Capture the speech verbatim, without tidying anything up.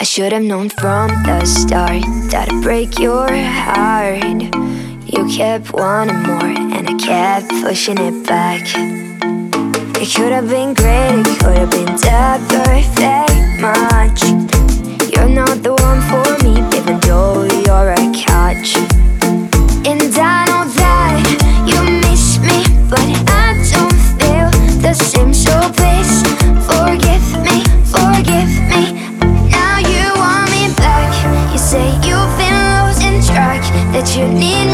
should have known from the start that I'd break your heart. You kept wanting more and I kept pushing it back. It could have been great, it could have been the perfect match. You're not the one for me, even though you're a catch. And I know that you miss me, but I don't feel the same. So please forgive me, forgive me. Now you want me back. You say you've been losing track, that you need